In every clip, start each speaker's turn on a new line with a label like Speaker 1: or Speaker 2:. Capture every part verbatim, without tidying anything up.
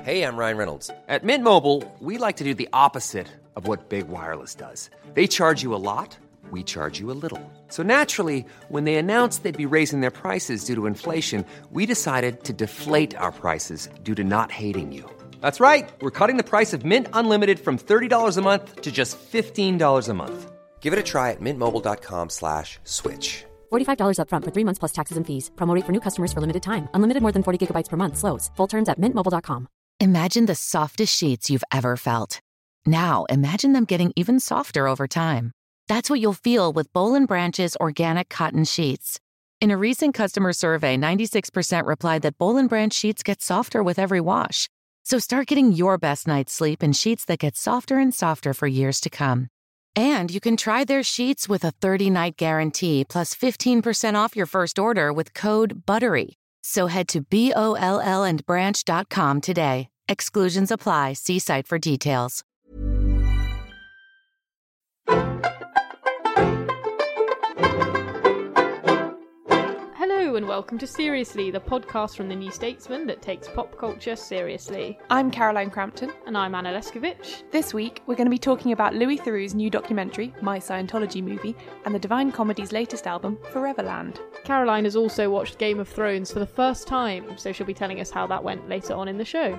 Speaker 1: Hey, I'm Ryan Reynolds.
Speaker 2: At Mint Mobile, we like to do the opposite of what Big Wireless does. They charge you a lot, we charge you a little. So naturally, when they announced they'd be raising their prices due to inflation, we decided to deflate our prices due to not hating you. That's right. We're cutting the price of Mint Unlimited from thirty dollars a month to just fifteen dollars a month.
Speaker 1: Give it a try at mintmobile.com slash switch.
Speaker 3: forty-five dollars up front for three months plus taxes and fees. Promo rate for new customers for limited time. Unlimited more than forty gigabytes per month slows. Full terms at mint mobile dot com.
Speaker 4: Imagine the softest sheets you've ever felt. Now, imagine them getting even softer over time. That's what you'll feel with Boll and Branch's organic cotton sheets. In a recent customer survey, ninety-six percent replied that Boll and Branch sheets get softer with every wash. So start getting your best night's sleep in sheets that get softer and softer for years to come. And you can try their sheets with a thirty-night guarantee plus fifteen percent off your first order with code BUTTERY. So head to B O L L and branch dot com today. Exclusions apply. See site for details.
Speaker 5: Hello and welcome to Seriously, the podcast from the New Statesman that takes pop culture seriously.
Speaker 6: I'm Caroline Crampton.
Speaker 5: And I'm Anna Leskovich.
Speaker 6: This week, we're going to be talking about Louis Theroux's new documentary, My Scientology Movie, and the Divine Comedy's latest album, Foreverland.
Speaker 5: Caroline has also watched Game of Thrones for the first time, so she'll be telling us how that went later on in the show.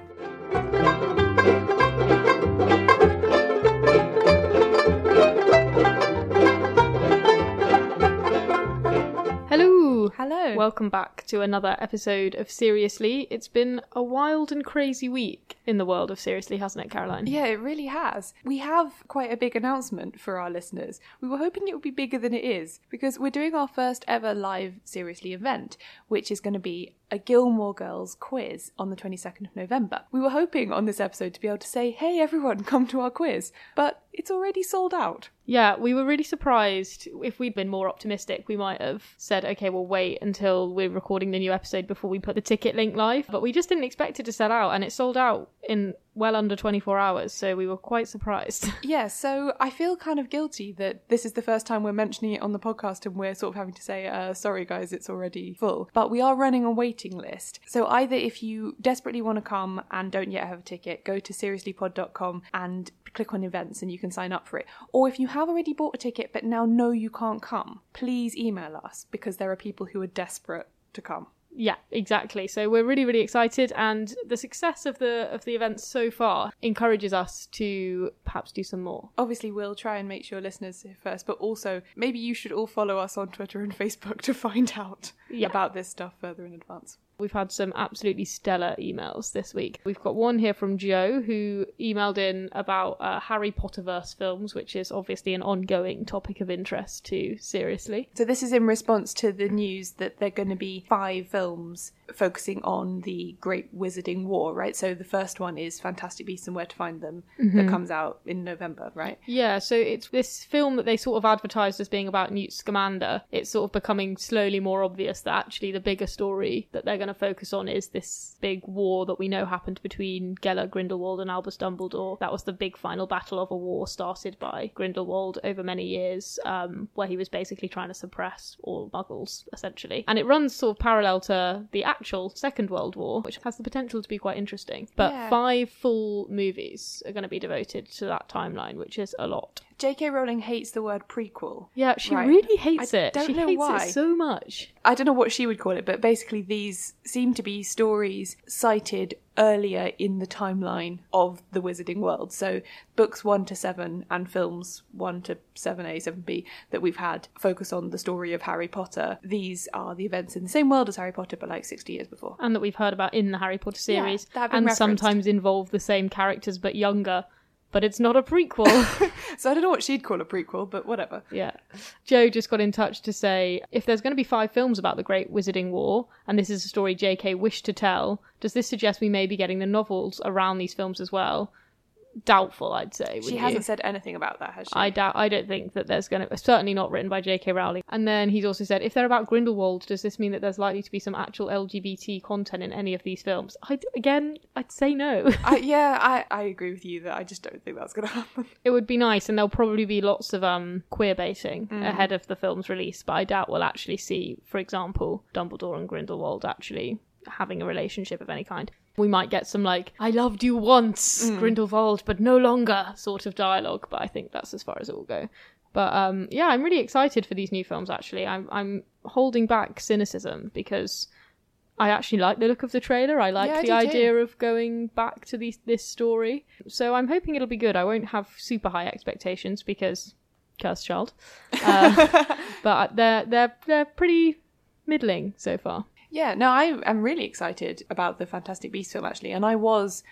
Speaker 5: Hello!
Speaker 6: Hello!
Speaker 5: Welcome back to another episode of Seriously. It's been a wild and crazy week in the world of Seriously, hasn't it, Caroline?
Speaker 6: Yeah, it really has. We have quite a big announcement for our listeners. We were hoping it would be bigger than it is, because we're doing our first ever live Seriously event, which is going to be a Gilmore Girls quiz on the twenty-second of November. We were hoping on this episode to be able to say, hey everyone, come to our quiz, but it's already sold out.
Speaker 5: Yeah, we were really surprised. If we'd been more optimistic, we might have said, okay, we'll wait until we're recording the new episode before we put the ticket link live. But we just didn't expect it to sell out, and it sold out in well under twenty-four hours, so we were quite surprised.
Speaker 6: Yeah, so I feel kind of guilty that this is the first time we're mentioning it on the podcast and we're sort of having to say, uh, sorry guys, it's already full. But we are running a waiting list. So either if you desperately want to come and don't yet have a ticket, go to seriously pod dot com and click on events and you can sign up for it. Or if you have already bought a ticket but now know you can't come, please email us, because there are people who are desperate to come.
Speaker 5: Yeah, exactly. So we're really, really excited, and the success of the of the events so far encourages us to perhaps do some more.
Speaker 6: Obviously, we'll try and make sure listeners hear first, but also maybe you should all follow us on Twitter and Facebook to find out yeah. about this stuff further in advance.
Speaker 5: We've had some absolutely stellar emails this week. We've got one here from Joe, who emailed in about uh, Harry Potterverse films, which is obviously an ongoing topic of interest to Seriously.
Speaker 6: So this is in response to the news that there are going to be five films focusing on the Great Wizarding War, right? So the first one is Fantastic Beasts and Where to Find Them, mm-hmm. that comes out in November, right?
Speaker 5: Yeah, so it's this film that they sort of advertised as being about Newt Scamander. It's sort of becoming slowly more obvious that actually the bigger story that they're going to focus on is this big war that we know happened between Gellert Grindelwald and Albus Dumbledore. That was the big final battle of a war started by Grindelwald over many years, um, where he was basically trying to suppress all muggles, essentially. And it runs sort of parallel to the actual Second World War, which has the potential to be quite interesting. But
Speaker 6: yeah.
Speaker 5: five full movies are going to be devoted to that timeline, which is a lot.
Speaker 6: J K Rowling hates the word prequel.
Speaker 5: Yeah, she
Speaker 6: right?
Speaker 5: really hates
Speaker 6: I
Speaker 5: it.
Speaker 6: Don't
Speaker 5: she
Speaker 6: know
Speaker 5: hates
Speaker 6: why.
Speaker 5: it so much.
Speaker 6: I don't know what she would call it, but basically these seem to be stories cited earlier in the timeline of the Wizarding World. So books one to seven and films one to seven A, seven B that we've had focus on the story of Harry Potter. These are the events in the same world as Harry Potter, but like sixty years before.
Speaker 5: And that we've heard about in the Harry Potter series.
Speaker 6: Yeah,
Speaker 5: and
Speaker 6: referenced.
Speaker 5: Sometimes involve the same characters but younger. But it's not a prequel.
Speaker 6: So I don't know what she'd call a prequel, but whatever.
Speaker 5: Yeah. Joe just got in touch to say, if there's going to be five films about the Great Wizarding War, and this is a story J K wished to tell, does this suggest we may be getting the novels around these films as well? Doubtful, I'd say.
Speaker 6: She hasn't you? said anything about that, has she?
Speaker 5: I doubt. I don't think that there's going to... Certainly not written by J K Rowling. And then he's also said, if they're about Grindelwald, does this mean that there's likely to be some actual L G B T content in any of these films? I, again, I'd say no.
Speaker 6: I, yeah, I, I agree with you that I just don't think that's going to happen.
Speaker 5: It would be nice, and there'll probably be lots of um queer baiting mm. ahead of the film's release, but I doubt we'll actually see, for example, Dumbledore and Grindelwald actually having a relationship of any kind. We might get some like, I loved you once, mm. Grindelwald, but no longer sort of dialogue, but I think that's as far as it will go. But um, yeah, I'm really excited for these new films, actually. I'm, I'm holding back cynicism because I actually like the look of the trailer. I like yeah, the I idea too. of going back to these, this story. So I'm hoping it'll be good. I won't have super high expectations because Cursed Child. Uh, but they're, they're, they're pretty middling so far.
Speaker 6: Yeah, no, I am really excited about the Fantastic Beasts film, actually. And I was,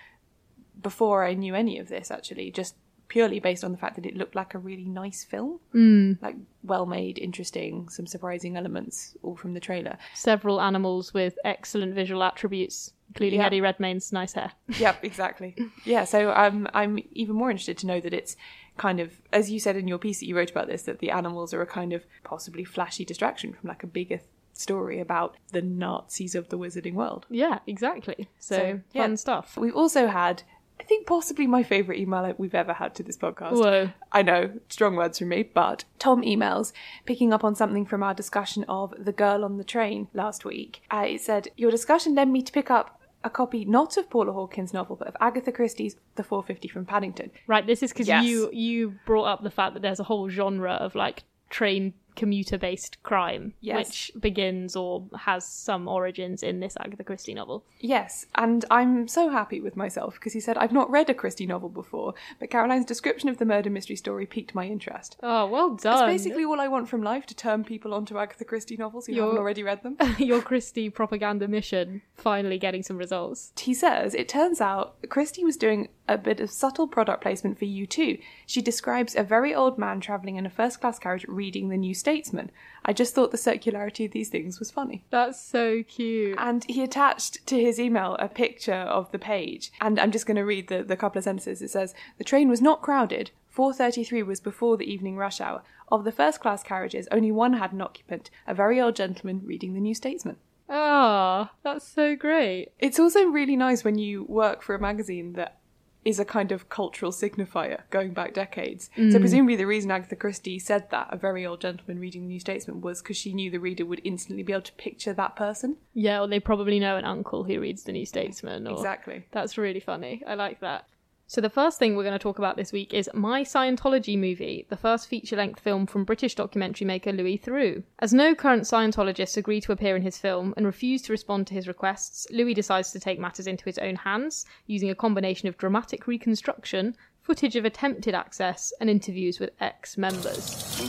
Speaker 6: before I knew any of this, actually, just purely based on the fact that it looked like a really nice film.
Speaker 5: Mm.
Speaker 6: Like, well-made, interesting, some surprising elements, all from the trailer.
Speaker 5: Several animals with excellent visual attributes, including yep. Eddie Redmayne's nice hair.
Speaker 6: Yep, exactly. Yeah, so um, I'm even more interested to know that it's kind of, as you said in your piece that you wrote about this, that the animals are a kind of possibly flashy distraction from like a bigger story about the Nazis of the wizarding world.
Speaker 5: Yeah, exactly. So, so yeah. fun stuff.
Speaker 6: We've also had, I think, possibly my favourite email we've ever had to this podcast.
Speaker 5: Whoa.
Speaker 6: I know, strong words from me, but Tom emails, picking up on something from our discussion of The Girl on the Train last week. Uh, it said, your discussion led me to pick up a copy not of Paula Hawkins' novel, but of Agatha Christie's The four fifty from Paddington.
Speaker 5: Right, this is because
Speaker 6: yes.
Speaker 5: you, you brought up the fact that there's a whole genre of, like, train commuter-based crime,
Speaker 6: yes.
Speaker 5: which begins or has some origins in this Agatha Christie novel.
Speaker 6: Yes, and I'm so happy with myself because he said, I've not read a Christie novel before, but Caroline's description of the murder mystery story piqued my interest.
Speaker 5: Oh, well done.
Speaker 6: That's basically all I want from life, to turn people onto Agatha Christie novels who your, haven't already read them.
Speaker 5: Your Christie propaganda mission finally getting some results.
Speaker 6: He says, it turns out Christie was doing a bit of subtle product placement for you too. She describes a very old man travelling in a first-class carriage reading The New Statesman. I just thought the circularity of these things was funny.
Speaker 5: That's so cute.
Speaker 6: And he attached to his email a picture of the page. And I'm just going to read the, the couple of sentences. It says, the train was not crowded. four thirty-three was before the evening rush hour. Of the first-class carriages, only one had an occupant, a very old gentleman reading The New Statesman.
Speaker 5: Ah, that's so great.
Speaker 6: It's also really nice when you work for a magazine that is a kind of cultural signifier going back decades. Mm. So presumably the reason Agatha Christie said that, a very old gentleman reading The New Statesman, was because she knew the reader would instantly be able to picture that person.
Speaker 5: Yeah, or they probably know an uncle who reads The New Statesman. Or...
Speaker 6: Exactly.
Speaker 5: That's really funny. I like that. So the first thing we're going to talk about this week is My Scientology Movie, the first feature-length film from British documentary maker Louis Theroux. As no current Scientologists agree to appear in his film and refuse to respond to his requests, Louis decides to take matters into his own hands, using a combination of dramatic reconstruction, footage of attempted access, and interviews with ex-members.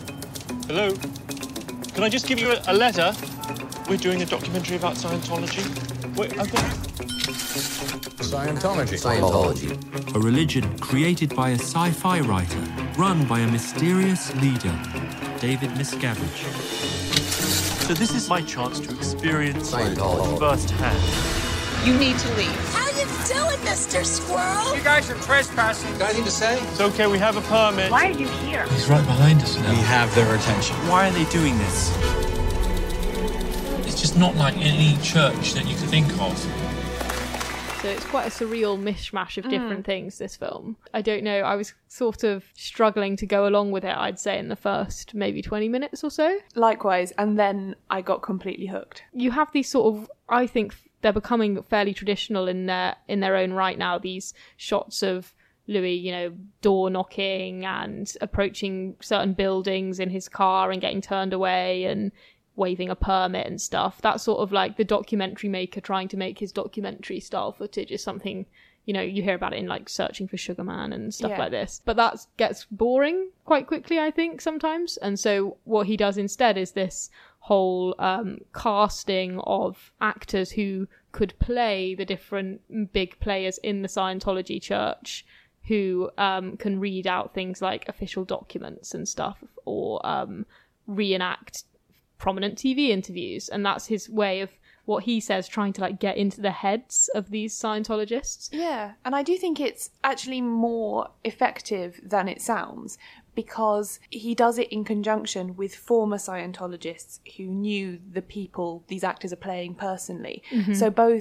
Speaker 7: Hello? Can I just give you a, a letter? We're doing a documentary about Scientology. Wait, I've got...
Speaker 8: Scientology. Scientology.
Speaker 9: A religion created by a sci-fi writer, run by a mysterious leader, David Miscavige.
Speaker 7: So this is my chance to experience
Speaker 8: Scientology
Speaker 7: firsthand.
Speaker 10: You need to leave. How you doing, Mister Squirrel?
Speaker 11: You guys are trespassing.
Speaker 8: Got anything to say?
Speaker 7: It's okay, we have a permit.
Speaker 10: Why are you here?
Speaker 9: He's right behind us now.
Speaker 8: We have their attention.
Speaker 7: Why are they doing this?
Speaker 9: It's just not like any church that you could think of.
Speaker 5: So it's quite a surreal mishmash of different mm. things, this film. I don't know, I was sort of struggling to go along with it, I'd say, in the first maybe twenty minutes or so.
Speaker 6: Likewise, and then I got completely hooked.
Speaker 5: You have these sort of, I think they're becoming fairly traditional in their, in their own right now, these shots of Louis, you know, door knocking and approaching certain buildings in his car and getting turned away and waving a permit and stuff. That sort of like the documentary maker trying to make his documentary style footage is something, you know, you hear about it in like Searching for Sugar Man and stuff yeah. like this. But that gets boring quite quickly, I think, sometimes. And so what he does instead is this whole um, casting of actors who could play the different big players in the Scientology church, who um, can read out things like official documents and stuff, or um, reenact prominent T V interviews. And that's his way of, what he says, trying to like get into the heads of these Scientologists.
Speaker 6: Yeah, and I do think it's actually more effective than it sounds, because he does it in conjunction with former Scientologists who knew the people these actors are playing personally. Mm-hmm. So both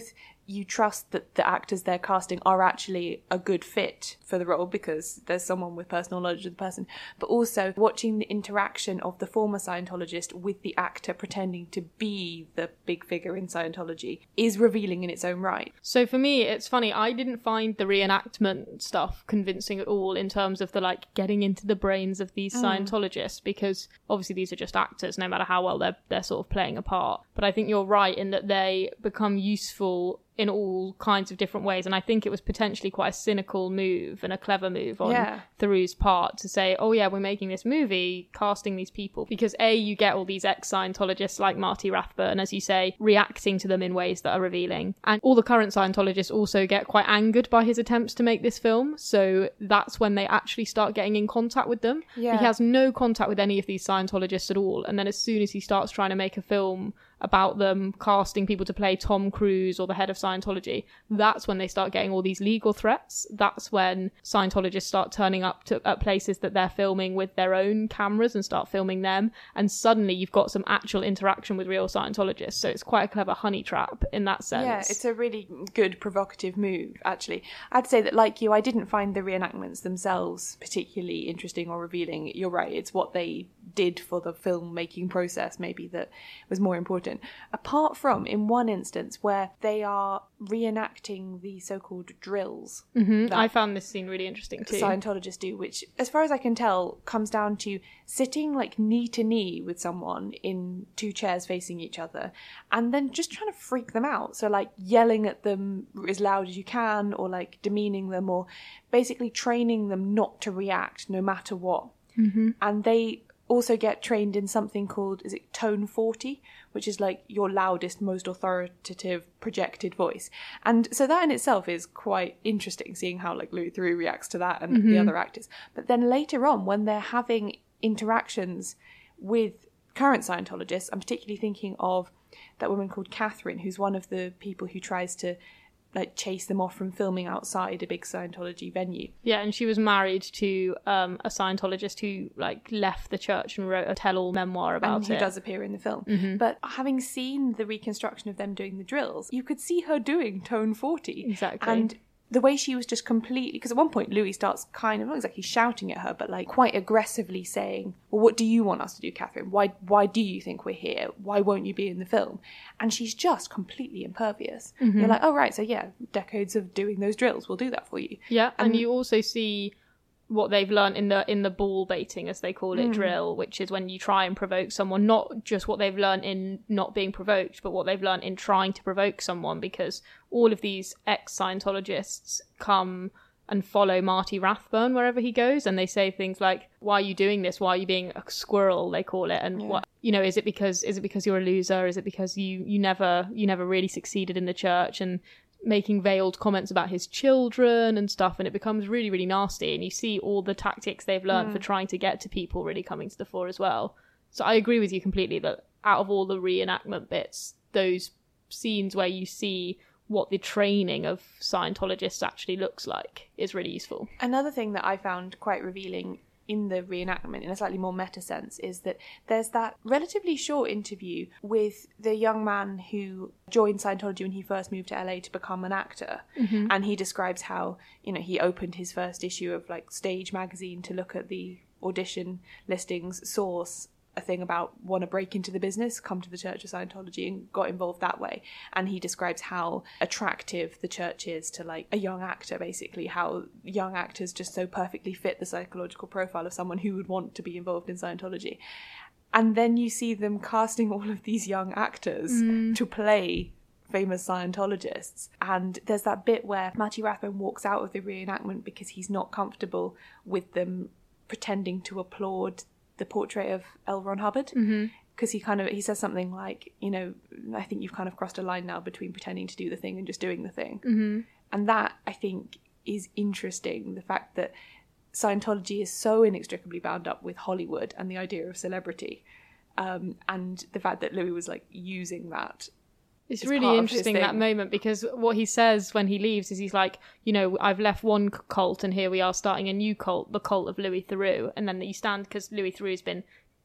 Speaker 6: you trust that the actors they're casting are actually a good fit for the role because there's someone with personal knowledge of the person, but also watching the interaction of the former Scientologist with the actor pretending to be the big figure in Scientology is revealing in its own right.
Speaker 5: So for me, it's funny, I didn't find the reenactment stuff convincing at all in terms of the like getting into the brains of these mm. Scientologists, because obviously these are just actors no matter how well they're, they're sort of playing a part. But I think you're right in that they become useful in all kinds of different ways, and I think it was potentially quite a cynical move and a clever move on
Speaker 6: yeah.
Speaker 5: Theroux's part to say, oh yeah, we're making this movie casting these people because A, you get all these ex-Scientologists like Marty Rathbun, as you say, reacting to them in ways that are revealing, and all the current Scientologists also get quite angered by his attempts to make this film, so that's when they actually start getting in contact with them.
Speaker 6: Yeah.
Speaker 5: He has no contact with any of these Scientologists at all, and then as soon as he starts trying to make a film about them casting people to play Tom Cruise or the head of Scientology, that's when they start getting all these legal threats. That's when Scientologists start turning up to at places that they're filming with their own cameras and start filming them, and suddenly you've got some actual interaction with real Scientologists. So it's quite a clever honey trap in that sense.
Speaker 6: Yeah, it's a really good provocative move, actually. I'd say that, like you, I didn't find the reenactments themselves particularly interesting or revealing. You're right, it's what they did for the filmmaking process maybe that was more important. Apart from in one instance where they are reenacting the so-called drills.
Speaker 5: Mm-hmm. I found this scene really interesting too.
Speaker 6: Scientologists do, which as far as I can tell comes down to sitting like knee to knee with someone in two chairs facing each other and then just trying to freak them out. So like yelling at them as loud as you can, or like demeaning them, or basically training them not to react no matter what.
Speaker 5: Mm-hmm.
Speaker 6: And they also get trained in something called, is it tone forty, which is like your loudest, most authoritative projected voice. And so that in itself is quite interesting, seeing how like Louis Theroux reacts to that and
Speaker 5: mm-hmm.
Speaker 6: the other actors. But then later on, when they're having interactions with current Scientologists, I'm particularly thinking of that woman called Catherine, who's one of the people who tries to like chase them off from filming outside a big Scientology venue.
Speaker 5: Yeah, and she was married to um, a Scientologist who like left the church and wrote a tell-all memoir about
Speaker 6: and who
Speaker 5: it.
Speaker 6: does appear in the film.
Speaker 5: Mm-hmm.
Speaker 6: But having seen the reconstruction of them doing the drills, you could see her doing tone forty.
Speaker 5: Exactly.
Speaker 6: And the way she was just completely, because at one point Louis starts kind of, not exactly shouting at her, but like quite aggressively saying, well, what do you want us to do, Catherine? Why why do you think we're here? Why won't you be in the film? And she's just completely impervious.
Speaker 5: Mm-hmm.
Speaker 6: You're like, oh, right, so yeah, decades of doing those drills, we'll do that for you.
Speaker 5: Yeah, and,
Speaker 6: and
Speaker 5: you also see what they've learned in the in the ball baiting, as they call it,
Speaker 6: mm.
Speaker 5: drill, which is when you try and provoke someone, not just what they've learned in not being provoked, but what they've learned in trying to provoke someone, because all of these ex-Scientologists come and follow Marty Rathbun wherever he goes, and they say things like, why are you doing this? Why are you being a squirrel, they call it, and yeah. what you know, is it because is it because you're a loser? Is it because you you never you never really succeeded in the church? And making veiled comments about his children and stuff, and it becomes really, really nasty, and you see all the tactics they've learned mm. for trying to get to people really coming to the fore as well. So I agree with you completely that out of all the reenactment bits, those scenes where you see what the training of Scientologists actually looks like is really useful.
Speaker 6: Another thing that I found quite revealing in the reenactment, in a slightly more meta sense, is that there's that relatively short interview with the young man who joined Scientology when he first moved to L A to become an actor.
Speaker 5: Mm-hmm.
Speaker 6: And he describes how, you know, he opened his first issue of like Stage magazine to look at the audition listings, source a thing about want to break into the business, come to the Church of Scientology, and got involved that way. And he describes how attractive the church is to like a young actor, basically, how young actors just so perfectly fit the psychological profile of someone who would want to be involved in Scientology. And then you see them casting all of these young actors
Speaker 5: mm.
Speaker 6: to play famous Scientologists. And there's that bit where Marty Rathbun walks out of the reenactment because he's not comfortable with them pretending to applaud the portrait of L. Ron Hubbard, because
Speaker 5: mm-hmm.
Speaker 6: he kind of he says something like, you know, I think you've kind of crossed a line now between pretending to do the thing and just doing the thing.
Speaker 5: Mm-hmm.
Speaker 6: And that, I think, is interesting, the fact that Scientology is so inextricably bound up with Hollywood and the idea of celebrity, um, and the fact that Louis was like using that.
Speaker 5: It's really interesting, that moment, because what he says when he leaves is he's like, you know, I've left one cult and here we are starting a new cult, the cult of Louis Theroux. And then you stand, because Louis Theroux's been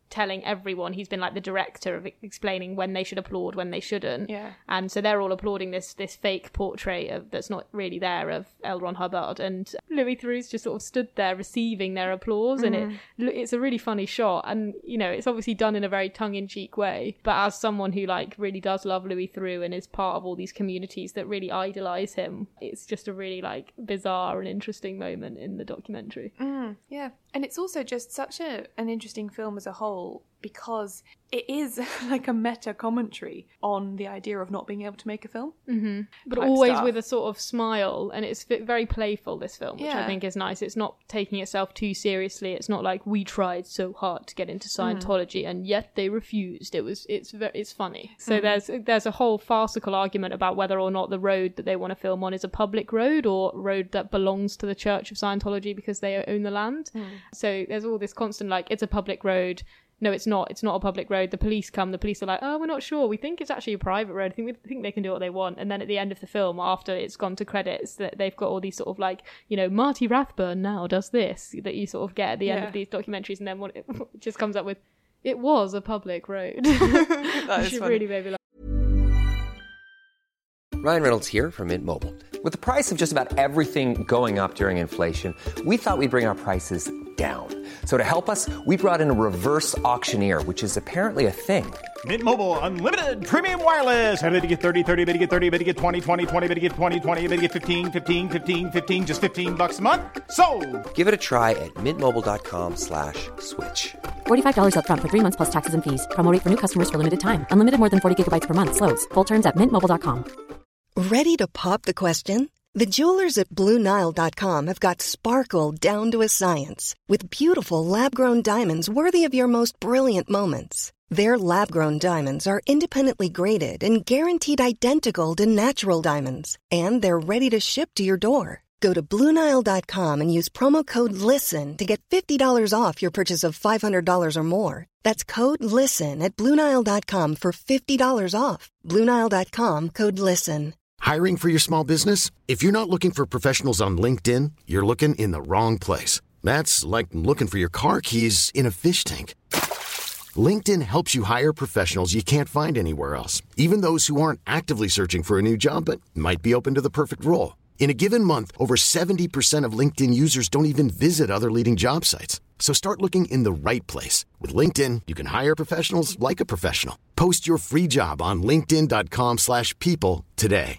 Speaker 5: telling everyone. He's been like the director of explaining when they should applaud, when they shouldn't.
Speaker 6: Yeah.
Speaker 5: And so they're all applauding this this fake portrait of that's not really there of L. Ron Hubbard, and Louis Theroux's just sort of stood there receiving their applause, mm. and it it's a really funny shot, and you know it's obviously done in a very tongue-in-cheek way, but as someone who like really does love Louis Theroux and is part of all these communities that really idolize him, it's just a really like bizarre and interesting moment in the documentary.
Speaker 6: Mm, yeah. And it's also just such a an interesting film as a whole, because it is like a meta commentary on the idea of not being able to make a film.
Speaker 5: Mm-hmm. But always
Speaker 6: stuff.
Speaker 5: with a sort of smile, and it's very playful, this film, which
Speaker 6: yeah.
Speaker 5: I think is nice. It's not taking itself too seriously. It's not like, we tried so hard to get into Scientology mm. and yet they refused. It was it's very, it's funny. So mm. there's there's a whole farcical argument about whether or not the road that they want to film on is a public road or a road that belongs to the Church of Scientology because they own the land. Mm. So there's all this constant like, it's a public road. No, it's not. It's not a public road. The police come. The police are like, oh, we're not sure. We think it's actually a private road. I think we think they can do what they want. And then at the end of the film, after it's gone to credits, that they've got all these sort of like, you know, Marty Rathburn now does this, that you sort of get at the end
Speaker 6: yeah.
Speaker 5: of these documentaries, and then what it just comes up with, it was a public road.
Speaker 6: That is funny.
Speaker 5: Really made me laugh.
Speaker 2: Ryan Reynolds here from Mint Mobile. With the price of just about everything going up during inflation, we thought we'd bring our prices down. So to help us, we brought in a reverse auctioneer, which is apparently a thing.
Speaker 11: Mint Mobile Unlimited Premium Wireless. How to get thirty, thirty, bit to get thirty, bit to get twenty, twenty, twenty, bit to get twenty, twenty, bit to get fifteen, fifteen, fifteen, fifteen, just fifteen bucks a month? Sold!
Speaker 1: Give it a try at mintmobile.com slash switch.
Speaker 3: forty-five dollars up front for three months plus taxes and fees. Promo rate for new customers for limited time. Unlimited more than forty gigabytes per month. Slows full terms at mint mobile dot com.
Speaker 12: Ready to pop the question? The jewelers at Blue Nile dot com have got sparkle down to a science with beautiful lab-grown diamonds worthy of your most brilliant moments. Their lab-grown diamonds are independently graded and guaranteed identical to natural diamonds, and they're ready to ship to your door. Go to Blue Nile dot com and use promo code LISTEN to get fifty dollars off your purchase of five hundred dollars or more. That's code LISTEN at Blue Nile dot com for fifty dollars off. Blue Nile dot com, code LISTEN.
Speaker 13: Hiring for your small business? If you're not looking for professionals on LinkedIn, you're looking in the wrong place. That's like looking for your car keys in a fish tank. LinkedIn helps you hire professionals you can't find anywhere else, even those who aren't actively searching for a new job but might be open to the perfect role. In a given month, over seventy percent of LinkedIn users don't even visit other leading job sites. So start looking in the right place. With LinkedIn, you can hire professionals like a professional. Post your free job on linkedin.com slash people today.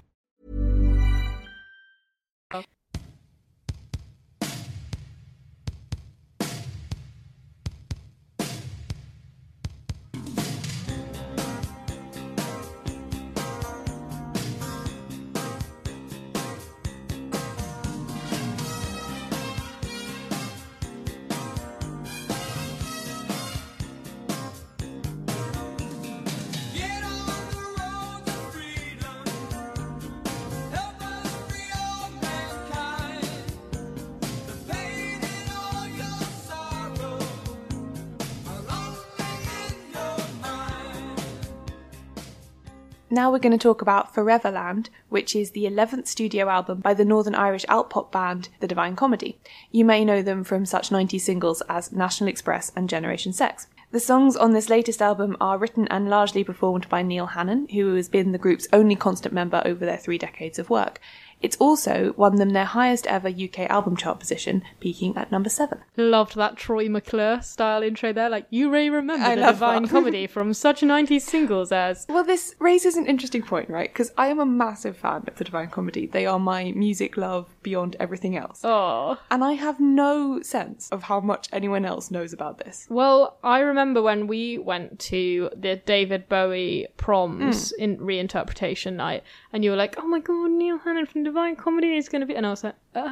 Speaker 6: Now we're going to talk about Foreverland, which is the eleventh studio album by the Northern Irish alt-pop band The Divine Comedy. You may know them from such nineties singles as National Express and Generation Sex. The songs on this latest album are written and largely performed by Neil Hannon, who has been the group's only constant member over their three decades of work. It's also won them their highest ever U K album chart position, peaking at number seven.
Speaker 5: Loved that Troy McClure style intro there, like, you may remember
Speaker 6: I
Speaker 5: The
Speaker 6: love
Speaker 5: Divine
Speaker 6: that.
Speaker 5: Comedy from such nineties singles as...
Speaker 6: Well, this raises an interesting point, right? Because I am a massive fan of The Divine Comedy. They are my music love beyond everything else.
Speaker 5: Oh.
Speaker 6: And I have no sense of how much anyone else knows about this.
Speaker 5: Well, I remember when we went to the David Bowie proms mm. in reinterpretation night, and you were like, oh my god, Neil Hannon from Divine Comedy is going to be... And I was like, uh,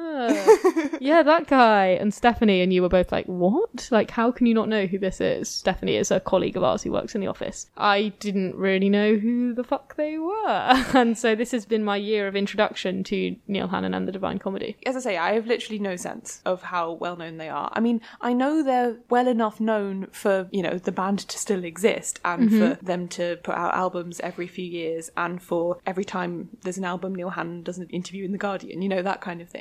Speaker 5: uh, yeah, that guy. And Stephanie and you were both like, what? Like, how can you not know who this is? Stephanie is a colleague of ours who works in the office. I didn't really know who the fuck they were. And so this has been my year of introduction to Neil Hannon and the Divine Comedy.
Speaker 6: As I say, I have literally no sense of how well known they are. I mean, I know they're well enough known for, you know, the band to still exist and mm-hmm. for them to put out albums every few years and for every time there's an album Neil Hannon does an interview in The Guardian, you know, that kind of thing.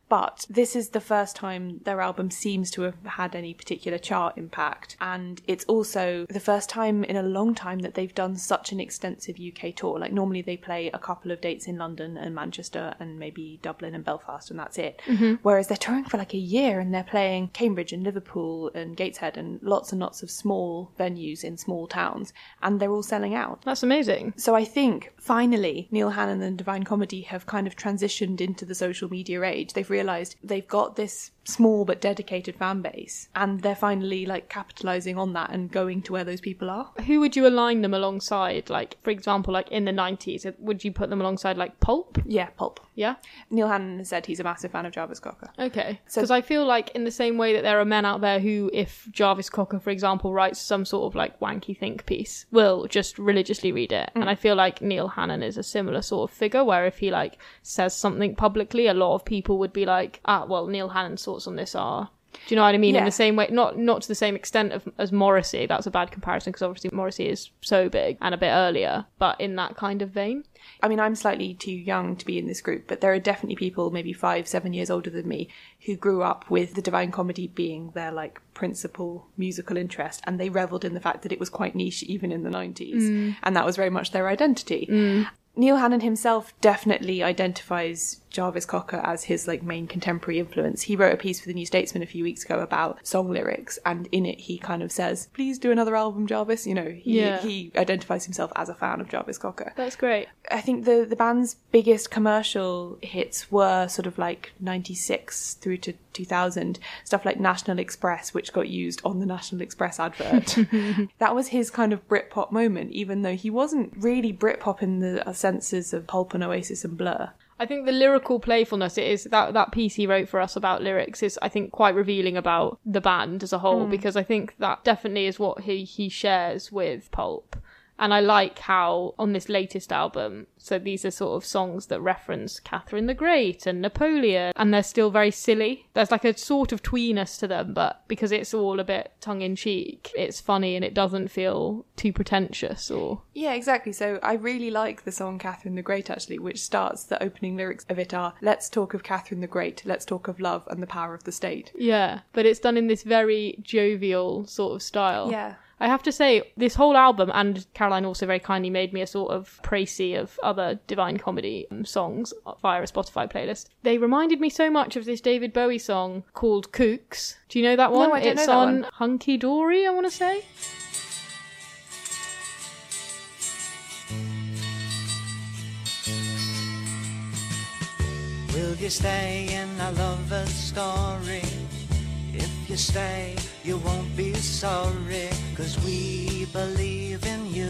Speaker 6: But this is the first time their album seems to have had any particular chart impact. And it's also the first time in a long time that they've done such an extensive U K tour. Like normally they play a couple of dates in London and Manchester and maybe Dublin and Belfast and that's it.
Speaker 5: Mm-hmm.
Speaker 6: Whereas they're touring for like a year and they're playing Cambridge and Liverpool and Gateshead and lots and lots of small venues in small towns. And they're all selling out.
Speaker 5: That's amazing.
Speaker 6: So I think finally Neil Hannon and Divine Comedy have kind of transitioned into the social media age. They've realised they've got this small but dedicated fan base and they're finally like capitalising on that and going to where those people are.
Speaker 5: Who would you align them alongside? Like, for example, like in the nineties, would you put them alongside like Pulp?
Speaker 6: Yeah, Pulp.
Speaker 5: Yeah?
Speaker 6: Neil Hannon has said he's a massive fan of Jarvis Cocker.
Speaker 5: Okay.
Speaker 6: So-
Speaker 5: Because I feel like in the same way that there are men out there who, if Jarvis Cocker, for example, writes some sort of like wanky think piece, will just religiously read it. Mm. And I feel like Neil Hannon is a similar sort of figure where if he like says something publicly, a lot of people would be like, ah, well, Neil Hannon's thoughts on this are... Do you know what I mean?
Speaker 6: Yeah.
Speaker 5: In the same way, not not to the same extent of, as Morrissey. That's a bad comparison because obviously Morrissey is so big and a bit earlier, but in that kind of vein.
Speaker 6: I mean, I'm slightly too young to be in this group, but there are definitely people maybe five, seven years older than me who grew up with the Divine Comedy being their like principal musical interest, and they revelled in the fact that it was quite niche even in the nineties,
Speaker 5: Mm.
Speaker 6: and that was very much their identity.
Speaker 5: Mm.
Speaker 6: Neil Hannon himself definitely identifies Jarvis Cocker as his like main contemporary influence. He wrote a piece for the New Statesman a few weeks ago about song lyrics, and in it he kind of says, please do another album, Jarvis. You know, he,
Speaker 5: Yeah.
Speaker 6: he identifies himself as a fan of Jarvis Cocker.
Speaker 5: That's great.
Speaker 6: I think the, the band's biggest commercial hits were sort of like ninety-six through to two thousand. Stuff like National Express, which got used on the National Express advert. That was his kind of Britpop moment, even though he wasn't really Britpop in the senses of Pulp and Oasis and Blur.
Speaker 5: I think the lyrical playfulness, it is that that piece he wrote for us about lyrics is, I think, quite revealing about the band as a whole,
Speaker 6: Mm.
Speaker 5: because I think that definitely is what he, he shares with Pulp. And I like how on this latest album, so these are sort of songs that reference Catherine the Great and Napoleon, and they're still very silly. There's like a sort of tweeness to them, but because it's all a bit tongue-in-cheek, it's funny and it doesn't feel too pretentious or...
Speaker 6: Yeah, exactly. So I really like the song Catherine the Great, actually, which starts, the opening lyrics of it are, let's talk of Catherine the Great, let's talk of love and the power of the state.
Speaker 5: Yeah, but it's done in this very jovial sort of style.
Speaker 6: Yeah.
Speaker 5: I have to say, this whole album, and Caroline also very kindly made me a sort of précis of other Divine Comedy songs via a Spotify playlist. They reminded me so much of this David Bowie song called Kooks. Do you know that one?
Speaker 6: No, I don't
Speaker 5: it's
Speaker 6: know that
Speaker 5: on
Speaker 6: one.
Speaker 5: Hunky Dory, I want to say.
Speaker 14: Will you stay in a lover's story? If you stay, you won't be sorry, 'cause we believe in you.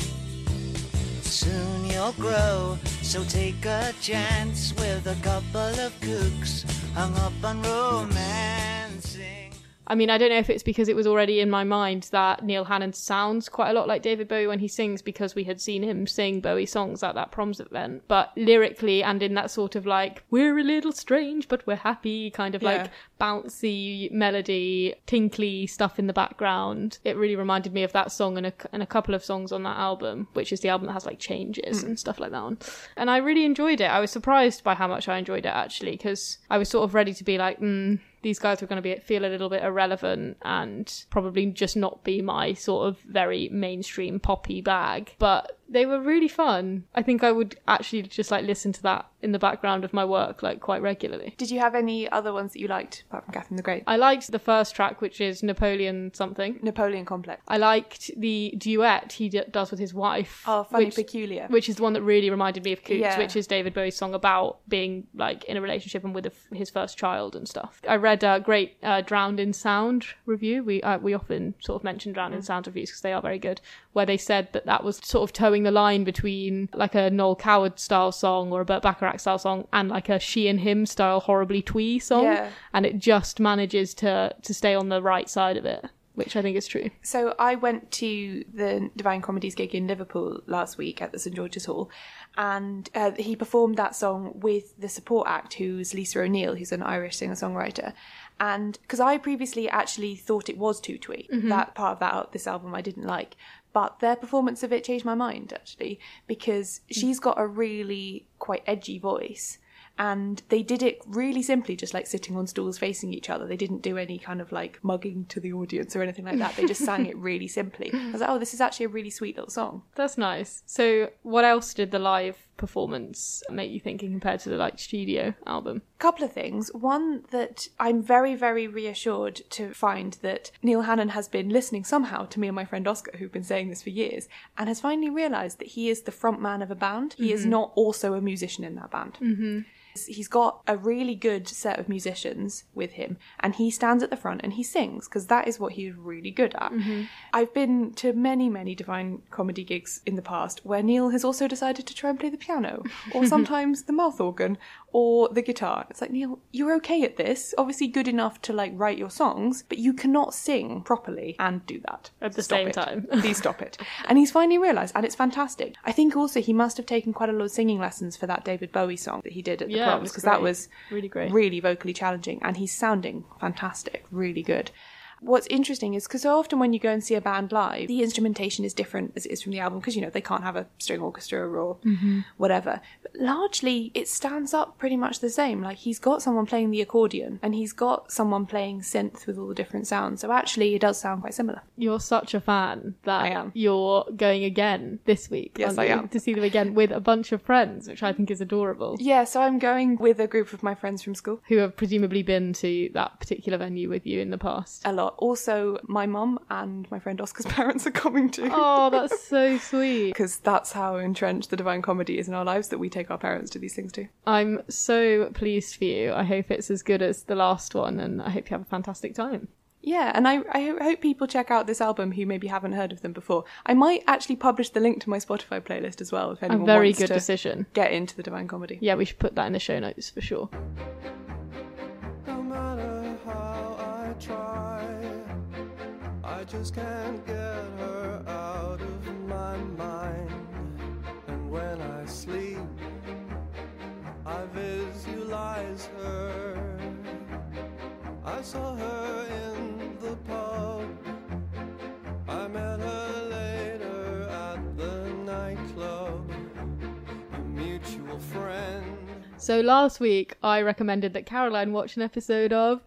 Speaker 14: Soon you'll grow, so take a chance with a couple of kooks hung up on romancing.
Speaker 5: I mean, I don't know if it's because it was already in my mind that Neil Hannon sounds quite a lot like David Bowie when he sings, because we had seen him sing Bowie songs at that proms event. But lyrically and in that sort of like, we're a little strange, but we're happy, kind of
Speaker 6: Yeah.
Speaker 5: like bouncy melody, tinkly stuff in the background. It really reminded me of that song and a, and a couple of songs on that album, which is the album that has like changes
Speaker 6: Mm.
Speaker 5: and stuff like that on. And I really enjoyed it. I was surprised by how much I enjoyed it, actually, because I was sort of ready to be like, mm, these guys were going to be feel a little bit irrelevant and probably just not be my sort of very mainstream poppy bag. But they were really fun. I think I would actually just like listen to that in the background of my work like quite regularly.
Speaker 6: Did you have any other ones that you liked apart from Catherine the Great?
Speaker 5: I liked the first track, which is Napoleon something.
Speaker 6: Napoleon Complex.
Speaker 5: I liked the duet he d- does with his wife.
Speaker 6: Oh, Funny
Speaker 5: which,
Speaker 6: Peculiar.
Speaker 5: Which is the one that really reminded me of Kooks,
Speaker 6: Yeah.
Speaker 5: which is David Bowie's song about being like in a relationship and with a f- his first child and stuff. I read a great uh, Drowned in Sound review. We uh, we often sort of mention Drowned in
Speaker 6: Mm.
Speaker 5: Sound reviews because they are very good, where they said that that was sort of towing the line between like a Noel Coward style song or a Burt Bacharach style song and like a She and Him style horribly twee song.
Speaker 6: Yeah.
Speaker 5: And it just manages to to stay on the right side of it, which I think is true.
Speaker 6: So I went to the Divine Comedies gig in Liverpool last week at the St George's Hall, and uh, he performed that song with the support act, who's Lisa O'Neill, who's an Irish singer-songwriter. And because I previously actually thought it was too twee,
Speaker 5: Mhm.
Speaker 6: that part of that this album I didn't like, but their performance of it changed my mind, actually, because she's got a really quite edgy voice. And they did it really simply, just like sitting on stools facing each other. They didn't do any kind of like mugging to the audience or anything like that. They just sang it really simply. I was like, oh, this is actually a really sweet little song.
Speaker 5: That's nice. So what else did the live performance make you thinking compared to the like studio album?
Speaker 6: Couple of things. One, that I'm very, very reassured to find that Neil Hannon has been listening somehow to me and my friend Oscar, who've been saying this for years, and has finally realised that he is the front man of a band. He mm-hmm. is not also a musician in that band.
Speaker 5: Mm-hmm.
Speaker 6: He's got a really good set of musicians with him, and he stands at the front and he sings, because that is what he is really good at.
Speaker 5: Mm-hmm.
Speaker 6: I've been to many, many Divine Comedy gigs in the past where Neil has also decided to try and play the piano, or sometimes the mouth organ, or the guitar. It's like, Neil, you're okay at this, obviously good enough to like write your songs, but you cannot sing properly and do that.
Speaker 5: At the
Speaker 6: Stop
Speaker 5: same
Speaker 6: it.
Speaker 5: time.
Speaker 6: Please stop it. And he's finally realised, and it's fantastic. I think also he must have taken quite a lot of singing lessons for that David Bowie song that he did at the
Speaker 5: Yeah,
Speaker 6: proms, because that was
Speaker 5: really great,
Speaker 6: really vocally challenging, and he's sounding fantastic, really good. What's interesting is because so often when you go and see a band live, the instrumentation is different as it is from the album, because, you know, they can't have a string orchestra or
Speaker 5: mm-hmm.
Speaker 6: whatever. But largely, it stands up pretty much the same. Like, he's got someone playing the accordion, and he's got someone playing synth with all the different sounds. So actually, it does sound quite similar.
Speaker 5: You're such a fan that
Speaker 6: I am.
Speaker 5: You're going again this week.
Speaker 6: Yes,
Speaker 5: aren't
Speaker 6: I
Speaker 5: you?
Speaker 6: am.
Speaker 5: To see them again with a bunch of friends, which I think is adorable.
Speaker 6: Yeah, so I'm going with a group of my friends from school.
Speaker 5: Who have presumably been to that particular venue with you in the past.
Speaker 6: A lot. Also, my mum and my friend Oscar's parents are coming too.
Speaker 5: Oh, that's so sweet.
Speaker 6: Because that's how entrenched the Divine Comedy is in our lives, that we take our parents to these things too.
Speaker 5: I'm so pleased for you. I hope it's as good as the last one, and I hope you have a fantastic time.
Speaker 6: Yeah, and I, I hope people check out this album who maybe haven't heard of them before. I might actually publish the link to my Spotify playlist as well, if anyone
Speaker 5: a very
Speaker 6: wants
Speaker 5: good
Speaker 6: to
Speaker 5: decision.
Speaker 6: Get into the Divine Comedy.
Speaker 5: Yeah, we should put that in the show notes for sure.
Speaker 15: No matter how I try, I just can't get her out of my mind. And when I sleep, I visualize her. I saw her in the pub, I met her later at the nightclub, a mutual friend.
Speaker 5: So last week I recommended that Caroline watch an episode of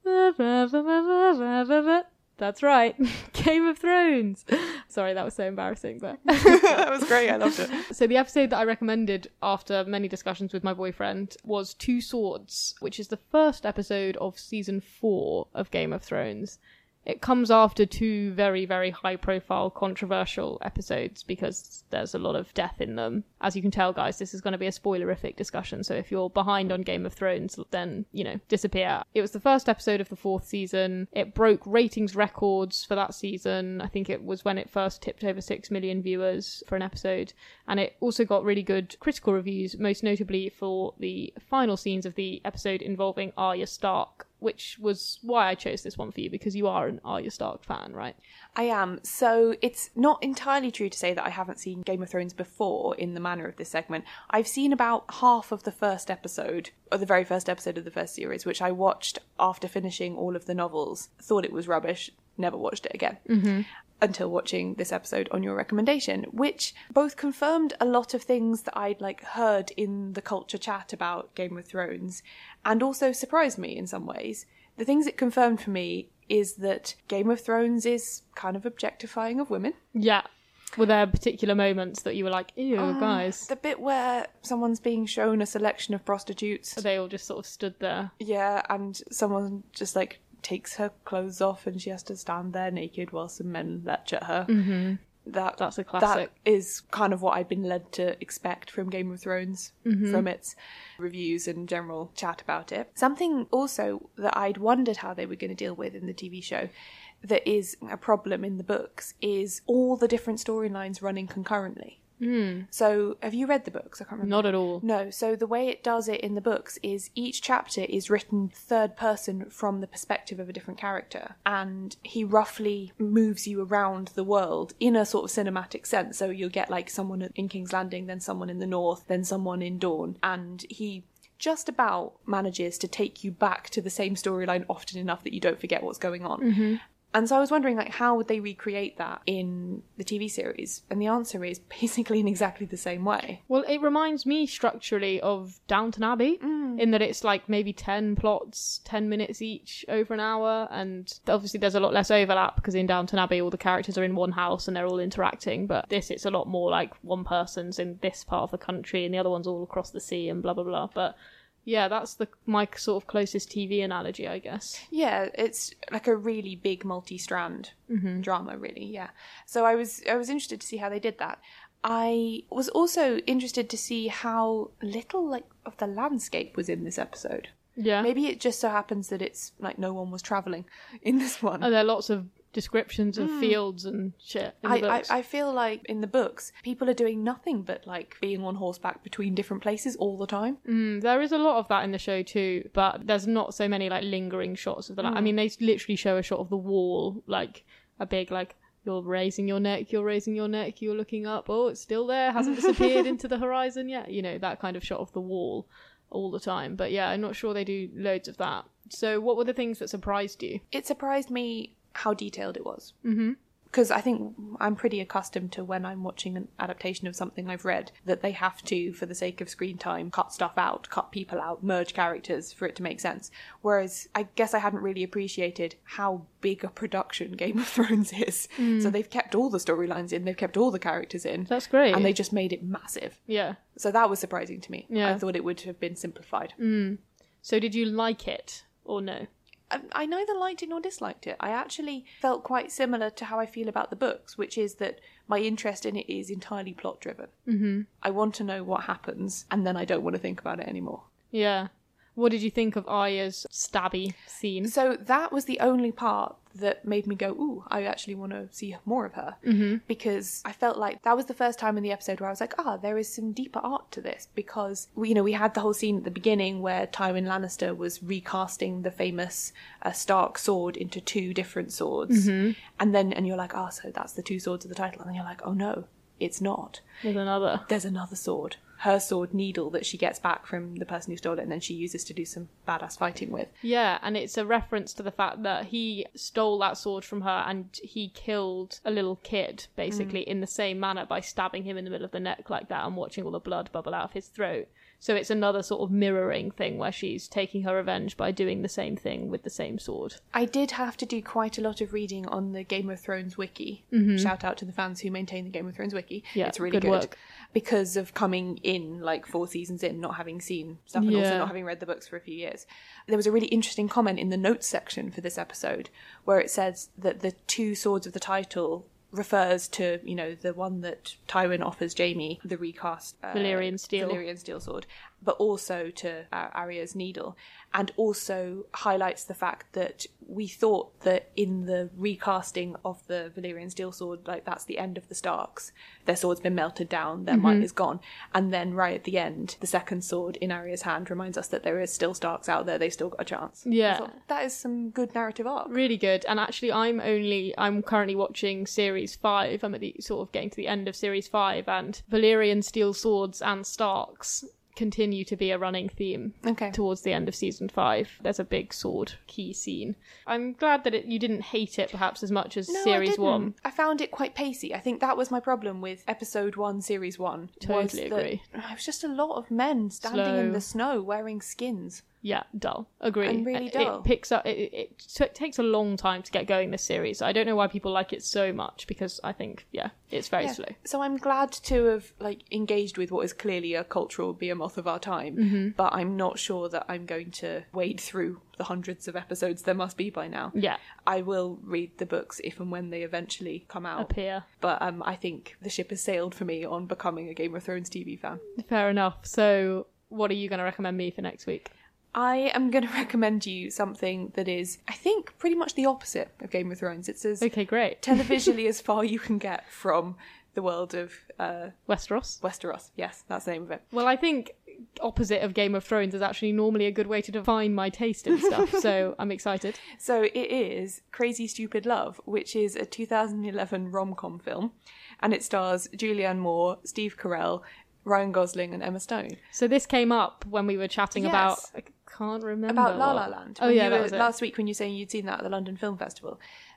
Speaker 5: That's right, Game of Thrones. Sorry, that was so embarrassing, but
Speaker 6: that was great. I loved it.
Speaker 5: So the episode that I recommended after many discussions with my boyfriend was Two Swords, which is the first episode of season four of Game of Thrones. It comes after two very, very high-profile, controversial episodes because there's a lot of death in them. As you can tell, guys, this is going to be a spoilerific discussion, so if you're behind on Game of Thrones, then, you know, disappear. It was the first episode of the fourth season. It broke ratings records for that season. I think it was when it first tipped over six million viewers for an episode. And it also got really good critical reviews, most notably for the final scenes of the episode involving Arya Stark, which was why I chose this one for you, because you are an Arya Stark fan, right?
Speaker 6: I am. So it's not entirely true to say that I haven't seen Game of Thrones before in the manner of this segment. I've seen about half of the first episode, or the very first episode of the first series, which I watched after finishing all of the novels. Thought it was rubbish, never watched it again.
Speaker 5: Mm-hmm.
Speaker 6: Until watching this episode on your recommendation, which both confirmed a lot of things that I'd like heard in the culture chat about Game of Thrones, and also surprised me in some ways. The things it confirmed for me is that Game of Thrones is kind of objectifying of women.
Speaker 5: Yeah. Were there particular moments that you were like, ew,
Speaker 6: um,
Speaker 5: guys?
Speaker 6: The bit where someone's being shown a selection of prostitutes.
Speaker 5: They all just sort of stood there.
Speaker 6: Yeah, and someone just like takes her clothes off and she has to stand there naked while some men lecture her.
Speaker 5: Mm-hmm.
Speaker 6: That
Speaker 5: That's a classic.
Speaker 6: That is kind of what I've been led to expect from Game of Thrones,
Speaker 5: mm-hmm.
Speaker 6: from its reviews and general chat about it. Something also that I'd wondered how they were going to deal with in the T V show that is a problem in the books is all the different storylines running concurrently.
Speaker 5: Mm.
Speaker 6: So, have you read the books? I can't remember.
Speaker 5: Not at all.
Speaker 6: No, so the way it does it in the books is each chapter is written third person from the perspective of a different character, and he roughly moves you around the world in a sort of cinematic sense. So you'll get like someone in King's Landing, then someone in the north, then someone in Dorne, and he just about manages to take you back to the same storyline often enough that you don't forget what's going on.
Speaker 5: Mm-hmm.
Speaker 6: And so I was wondering, like, how would they recreate that in the T V series? And the answer is basically in exactly the same way.
Speaker 5: Well, it reminds me structurally of Downton Abbey,
Speaker 6: mm.
Speaker 5: in that it's like maybe ten plots, ten minutes each over an hour, and obviously there's a lot less overlap because in Downton Abbey all the characters are in one house and they're all interacting, but this it's a lot more like one person's in this part of the country and the other one's all across the sea and blah blah blah. But yeah, that's the my sort of closest T V analogy, I guess.
Speaker 6: Yeah, it's like a really big multi-strand
Speaker 5: mm-hmm.
Speaker 6: drama, really, yeah. So I was I was interested to see how they did that. I was also interested to see how little like of the landscape was in this episode.
Speaker 5: Yeah.
Speaker 6: Maybe it just so happens that it's like no one was travelling in this one.
Speaker 5: Oh, there are lots of descriptions of
Speaker 6: Mm.
Speaker 5: fields and shit in the
Speaker 6: I,
Speaker 5: books.
Speaker 6: I, I feel like in the books, people are doing nothing but like being on horseback between different places all the time.
Speaker 5: Mm, there is a lot of that in the show too, but there's not so many like lingering shots of the. La-
Speaker 6: Mm.
Speaker 5: I mean, they literally show a shot of the wall, like a big like you're raising your neck, you're raising your neck, you're looking up. Oh, it's still there, hasn't disappeared into the horizon yet. You know, that kind of shot of the wall all the time. But yeah, I'm not sure they do loads of that. So, what were the things that surprised you?
Speaker 6: It surprised me how detailed it was.
Speaker 5: Mm-hmm.
Speaker 6: Because I think I'm pretty accustomed to when I'm watching an adaptation of something I've read that they have to, for the sake of screen time, cut stuff out, cut people out, merge characters for it to make sense. Whereas I guess I hadn't really appreciated how big a production Game of Thrones is.
Speaker 5: Mm.
Speaker 6: So they've kept all the storylines in, they've kept all the characters in.
Speaker 5: That's great.
Speaker 6: And they just made it massive.
Speaker 5: Yeah.
Speaker 6: So that was surprising to me.
Speaker 5: Yeah.
Speaker 6: I thought it would have been simplified.
Speaker 5: Mm. So did you like it or no?
Speaker 6: I, I neither liked it nor disliked it. I actually felt quite similar to how I feel about the books, which is that my interest in it is entirely plot driven.
Speaker 5: Mm-hmm.
Speaker 6: I want to know what happens, and then I don't want to think about it anymore.
Speaker 5: Yeah. What did you think of Arya's stabby scene?
Speaker 6: So that was the only part that made me go, ooh, I actually want to see more of her.
Speaker 5: Mm-hmm.
Speaker 6: Because I felt like that was the first time in the episode where I was like, ah, there is some deeper art to this. Because, we, you know, we had the whole scene at the beginning where Tywin Lannister was recasting the famous uh, Stark sword into two different swords.
Speaker 5: Mm-hmm.
Speaker 6: And then, and you're like, oh, so that's the two swords of the title. And then you're like, oh no, it's not.
Speaker 5: There's another.
Speaker 6: There's another sword. Her sword Needle that she gets back from the person who stole it and then she uses to do some badass fighting with.
Speaker 5: Yeah, and it's a reference to the fact that he stole that sword from her and he killed a little kid, basically, mm. in the same manner by stabbing him in the middle of the neck like that and watching all the blood bubble out of his throat. So it's another sort of mirroring thing where she's taking her revenge by doing the same thing with the same sword.
Speaker 6: I did have to do quite a lot of reading on the Game of Thrones wiki.
Speaker 5: Mm-hmm.
Speaker 6: Shout out to the fans who maintain the Game of Thrones wiki.
Speaker 5: Yeah,
Speaker 6: it's really
Speaker 5: good
Speaker 6: good.
Speaker 5: work.
Speaker 6: Because of coming in like four seasons in, not having seen stuff and
Speaker 5: Yeah.
Speaker 6: also not having read the books for a few years. There was a really interesting comment in the notes section for this episode where it says that the two swords of the title refers to, you know, the one that Tywin offers Jaime, the recast uh,
Speaker 5: Valyrian steel.
Speaker 6: Valyrian steel sword, but also to uh, Arya's needle, and also highlights the fact that we thought that in the recasting of the Valyrian steel sword, like that's the end of the Starks. Their sword's been melted down, their
Speaker 5: Mhm.
Speaker 6: might is gone, and then right at the end, the second sword in Arya's hand reminds us that there is still Starks out there. They still got a chance.
Speaker 5: Yeah.
Speaker 6: I thought, that is some good narrative arc.
Speaker 5: Really good. And actually, I'm only, I'm currently watching series five. I'm at the sort of getting to the end of series five, and Valyrian steel swords and Starks continue to be a running theme
Speaker 6: okay.
Speaker 5: towards the end of season five. There's a big sword key scene. I'm glad that it, you didn't hate it perhaps as much as
Speaker 6: No,
Speaker 5: series
Speaker 6: I didn't.
Speaker 5: one.
Speaker 6: I found it quite pacey. I think that was my problem with episode one, series one.
Speaker 5: Totally
Speaker 6: was that
Speaker 5: agree.
Speaker 6: It was just a lot of men standing in
Speaker 5: Slow.
Speaker 6: the snow wearing skins.
Speaker 5: Yeah, dull. Agree.
Speaker 6: And really
Speaker 5: It-
Speaker 6: dull.
Speaker 5: It picks up. It, it, it t- takes a long time to get going. This series. I don't know why people like it so much because I think yeah, it's very
Speaker 6: Yeah.
Speaker 5: slow.
Speaker 6: So I'm glad to have like engaged with what is clearly a cultural behemoth of our time,
Speaker 5: Mhm.
Speaker 6: but I'm not sure that I'm going to wade through the hundreds of episodes there must be by now.
Speaker 5: Yeah.
Speaker 6: I will read the books if and when they eventually come out.
Speaker 5: Appear.
Speaker 6: But um, I think the ship has sailed for me on becoming a Game of Thrones T V fan.
Speaker 5: Fair enough. So, what are you going to recommend me for next week?
Speaker 6: I am going to recommend you something that is, I think, pretty much the opposite of Game of Thrones. It's as
Speaker 5: Okay, great.
Speaker 6: televisually as far you can get from the world of uh,
Speaker 5: Westeros.
Speaker 6: Westeros, yes, that's the name of it.
Speaker 5: Well, I think opposite of Game of Thrones is actually normally a good way to define my taste in stuff, so I'm excited.
Speaker 6: So it is Crazy Stupid Love, which is a two thousand eleven rom-com film, and it stars Julianne Moore, Steve Carell, Ryan Gosling and Emma Stone.
Speaker 5: So this came up when we were chatting
Speaker 6: Yes.
Speaker 5: about... I can't remember.
Speaker 6: About La La
Speaker 5: what.
Speaker 6: Land.
Speaker 5: Oh
Speaker 6: When
Speaker 5: yeah,
Speaker 6: you
Speaker 5: that
Speaker 6: were-
Speaker 5: was it.
Speaker 6: last week when you were saying you'd seen that at the London Film Festival.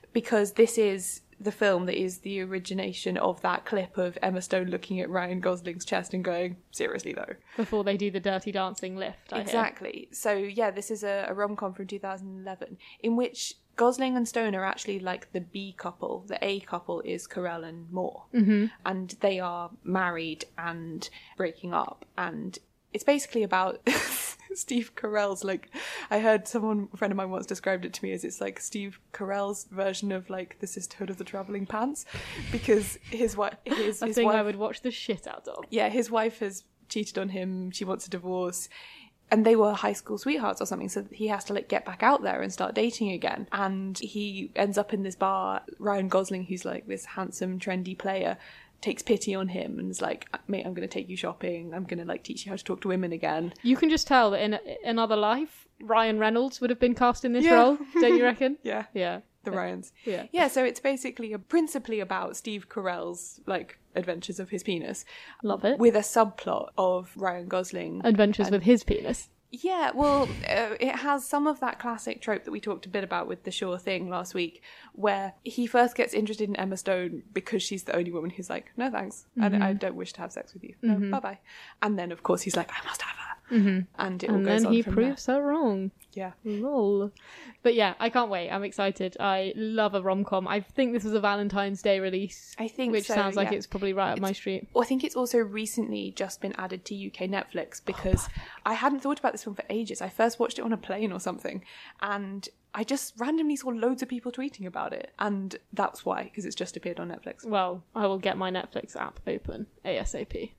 Speaker 6: because this is the film that is the origination of that clip of Emma Stone looking at Ryan Gosling's chest and going, seriously though.
Speaker 5: Before they do the Dirty Dancing lift, I
Speaker 6: Exactly. Hear. So yeah, this is a, a rom-com from two thousand eleven in which Gosling and Stone are actually like the B couple. The A couple is Carell and Moore.
Speaker 5: Mm-hmm.
Speaker 6: And they are married and breaking up. And it's basically about Steve Carell's, like, I heard someone, a friend of mine once described it to me as it's like Steve Carell's version of like the Sisterhood of the Travelling Pants, because his wife, his,
Speaker 5: I
Speaker 6: his
Speaker 5: think
Speaker 6: wife,
Speaker 5: I would watch the shit out of.
Speaker 6: Yeah, his wife has cheated on him. She wants a divorce. And they were high school sweethearts or something, so he has to like get back out there and start dating again. And he ends up in this bar. Ryan Gosling, who's like this handsome, trendy player, takes pity on him and is like, mate, I'm going to take you shopping. I'm going to like teach you how to talk to women again.
Speaker 5: You can just tell that in another life, Ryan Reynolds would have been cast in this
Speaker 6: Yeah.
Speaker 5: role, don't you reckon?
Speaker 6: Yeah.
Speaker 5: Yeah.
Speaker 6: The Ryans.
Speaker 5: Yeah.
Speaker 6: Yeah, so it's basically a, principally about Steve Carell's like adventures of his penis.
Speaker 5: Love it.
Speaker 6: With a subplot of Ryan Gosling.
Speaker 5: Adventures
Speaker 6: and-
Speaker 5: with his penis.
Speaker 6: Yeah, well, uh, it has some of that classic trope that we talked a bit about with The Sure Thing last week, where he first gets interested in Emma Stone because she's the only woman who's like, no thanks,
Speaker 5: Mhm.
Speaker 6: I, I don't wish to have sex with you. No,
Speaker 5: Mhm.
Speaker 6: bye-bye. And then, of course, he's like, I must have her.
Speaker 5: Mm-hmm.
Speaker 6: And it all
Speaker 5: and
Speaker 6: goes
Speaker 5: then
Speaker 6: on
Speaker 5: he
Speaker 6: from
Speaker 5: proves her wrong.
Speaker 6: Yeah.
Speaker 5: Lol. But yeah, I can't wait. I'm excited. I love a rom-com. I think this was a Valentine's Day release.
Speaker 6: I think
Speaker 5: Which
Speaker 6: so,
Speaker 5: sounds like
Speaker 6: yeah.
Speaker 5: it's probably right up
Speaker 6: It's-
Speaker 5: my street.
Speaker 6: Well, I think it's also recently just been added to U K Netflix because I hadn't thought about this film for ages. I first watched it on a plane or something, and I just randomly saw loads of people tweeting about it, and that's why, because it's just appeared on Netflix.
Speaker 5: Well, I will get my Netflix app open ASAP.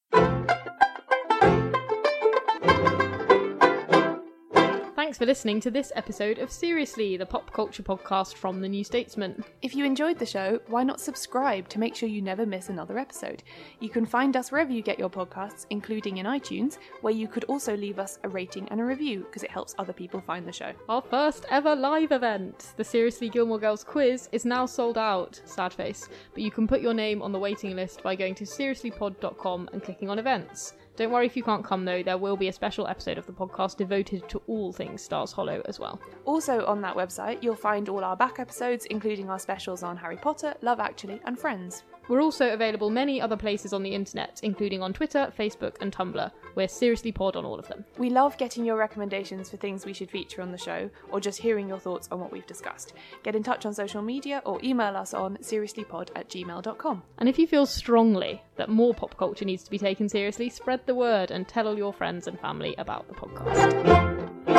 Speaker 5: Thanks for listening to this episode of Seriously, the pop culture podcast from The New Statesman.
Speaker 6: If you enjoyed the show, why not subscribe to make sure you never miss another episode? You can find us wherever you get your podcasts, including in iTunes, where you could also leave us a rating and a review, because it helps other people find the show.
Speaker 5: Our first ever live event, the Seriously Gilmore Girls quiz, is now sold out, sad face, but you can put your name on the waiting list by going to seriously pod dot com and clicking on events. Don't worry if you can't come though, there will be a special episode of the podcast devoted to all things Stars Hollow as well.
Speaker 6: Also on that website, you'll find all our back episodes, including our specials on Harry Potter, Love Actually, and Friends.
Speaker 5: We're also available many other places on the internet, including on Twitter, Facebook, and Tumblr. We're Seriously Pod on all of them.
Speaker 6: We love getting your recommendations for things we should feature on the show, or just hearing your thoughts on what we've discussed. Get in touch on social media or email us on seriouslypod at gmail dot com.
Speaker 5: And if you feel strongly that more pop culture needs to be taken seriously, spread the word and tell all your friends and family about the podcast.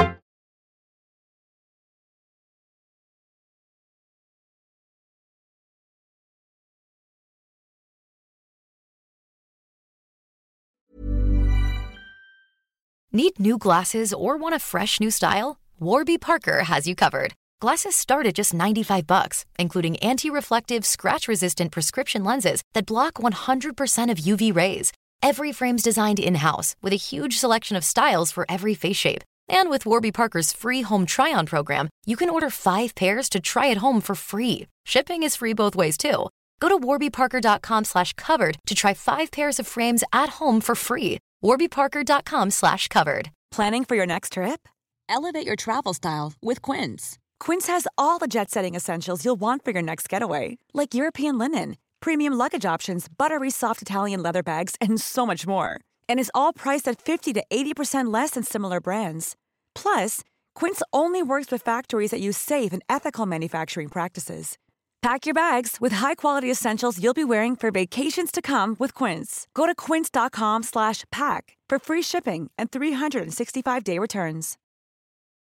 Speaker 16: Need new glasses or want a fresh new style? Warby Parker has you covered. Glasses start at just ninety-five bucks, including anti-reflective, scratch-resistant prescription lenses that block one hundred percent of U V rays. Every frame's designed in-house with a huge selection of styles for every face shape. And with Warby Parker's free home try-on program, you can order five pairs to try at home for free. Shipping is free both ways, too. Go to warby parker dot com slash covered to try five pairs of frames at home for free. warby parker dot com slash covered.
Speaker 17: Planning for your next trip? Elevate your travel style with Quince. Quince has all the jet-setting essentials you'll want for your next getaway, like European linen, premium luggage options, buttery soft Italian leather bags, and so much more. And is all priced at fifty to eighty percent less than similar brands. Plus, Quince only works with factories that use safe and ethical manufacturing practices. Pack your bags with high-quality essentials you'll be wearing for vacations to come with Quince. Go to quince dot com slash pack for free shipping and three sixty-five day returns.